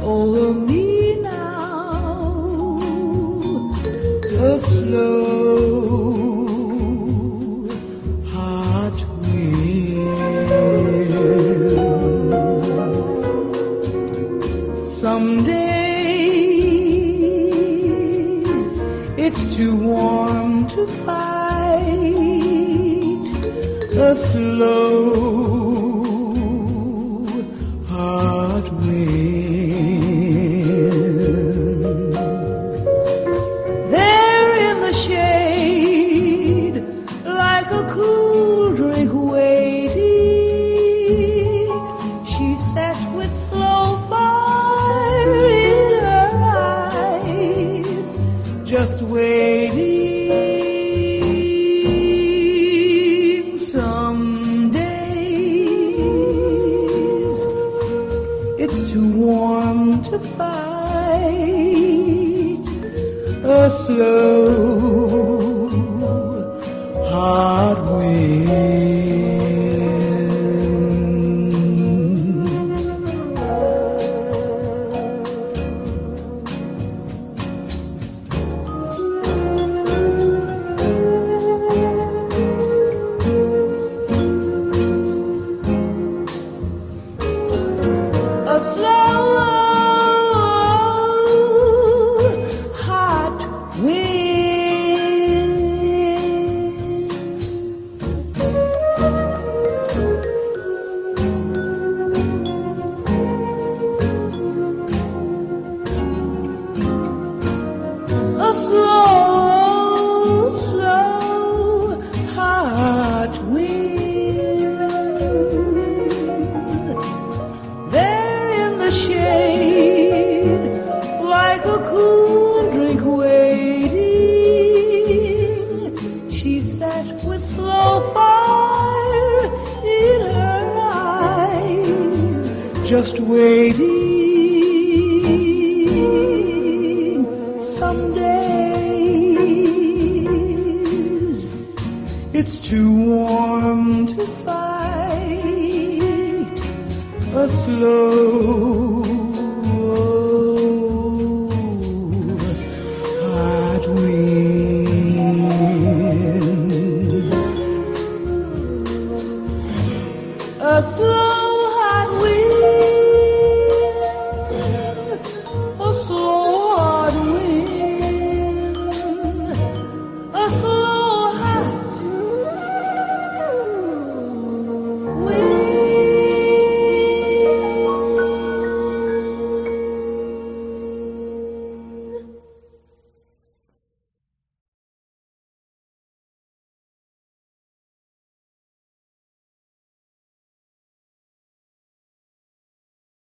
over me now, a slow heart will. Someday it's too warm to fight, a slow heart will. There in the shade, like a cool drink waiting, she sat with slow fire in her eyes, just waiting. Some days it's too warm to fight, a slow heart will. A slow heart will. A slow, slow heart will. Shade, like a cool drink waiting, she sat with slow fire in her eyes, just waiting. Some days it's too warm to fight, a slow heart will. A slow